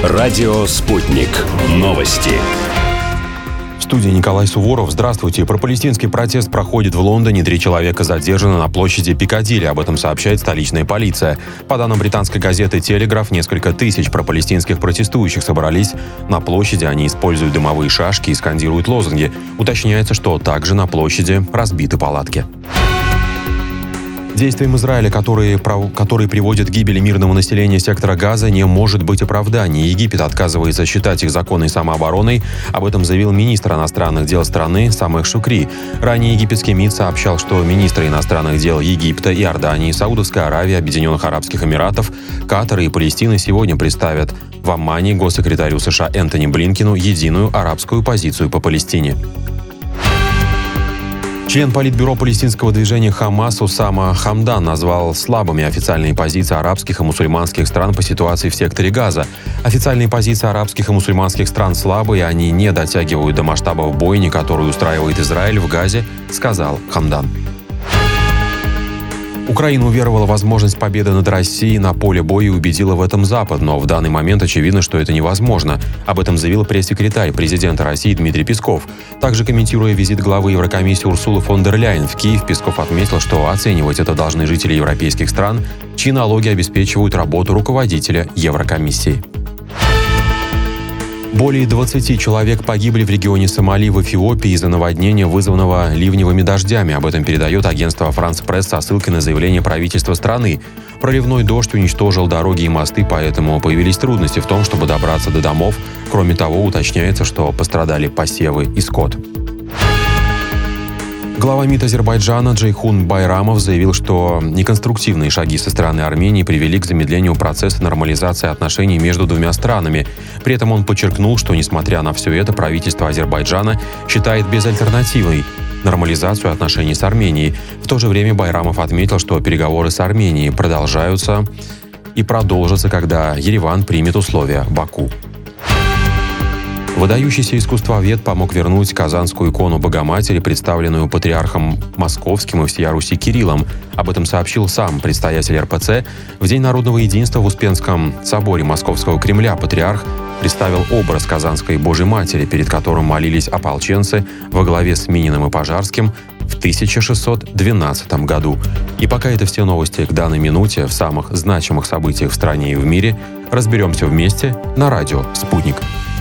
Радио «Спутник». Новости. В студии Николай Суворов. Здравствуйте. Пропалестинский протест проходит в Лондоне. 3 человека задержаны на площади Пикадилли. Об этом сообщает столичная полиция. По данным британской газеты «Телеграф», несколько тысяч пропалестинских протестующих собрались на площади. Они используют дымовые шашки и скандируют лозунги. Уточняется, что также на площади разбиты палатки. Действиям Израиля, которые приводят к гибели мирного населения сектора Газа, не может быть оправданий. Египет отказывается считать их законной самообороной. Об этом заявил министр иностранных дел страны Самех Шукри. Ранее египетский МИД сообщал, что министры иностранных дел Египта, Иордании, Саудовской Аравии, Объединенных Арабских Эмиратов, Катара и Палестины сегодня представят в Аммане госсекретарю США Энтони Блинкену единую арабскую позицию по Палестине. Член политбюро палестинского движения «Хамас» Усама Хамдан назвал слабыми официальные позиции арабских и мусульманских стран по ситуации в секторе Газа. Официальные позиции арабских и мусульманских стран слабые, они не дотягивают до масштабов бойни, которую устраивает Израиль в Газе, сказал Хамдан. Украина уверовала в возможность победы над Россией на поле боя и убедила в этом Запад, но в данный момент очевидно, что это невозможно. Об этом заявил пресс-секретарь президента России Дмитрий Песков. Также, комментируя визит главы Еврокомиссии Урсулы фон дер Ляйен в Киев, Песков отметил, что оценивать это должны жители европейских стран, чьи налоги обеспечивают работу руководителя Еврокомиссии. Более 20 человек погибли в регионе Сомали в Эфиопии из-за наводнения, вызванного ливневыми дождями. Об этом передает агентство «Франс Пресс» со ссылкой на заявление правительства страны. Проливной дождь уничтожил дороги и мосты, поэтому появились трудности в том, чтобы добраться до домов. Кроме того, уточняется, что пострадали посевы и скот. Глава МИД Азербайджана Джейхун Байрамов заявил, что неконструктивные шаги со стороны Армении привели к замедлению процесса нормализации отношений между двумя странами. При этом он подчеркнул, что, несмотря на все это, правительство Азербайджана считает безальтернативной нормализацию отношений с Арменией. В то же время Байрамов отметил, что переговоры с Арменией продолжаются и продолжатся, когда Ереван примет условия Баку. Выдающийся искусствовед помог вернуть казанскую икону Богоматери, представленную патриархом Московским и всея Руси Кириллом. Об этом сообщил сам предстоятель РПЦ. В День народного единства в Успенском соборе Московского Кремля патриарх представил образ Казанской Божьей Матери, перед которым молились ополченцы во главе с Мининым и Пожарским в 1612 году. И пока это все новости к данной минуте в самых значимых событиях в стране и в мире, разберемся вместе на радио «Спутник».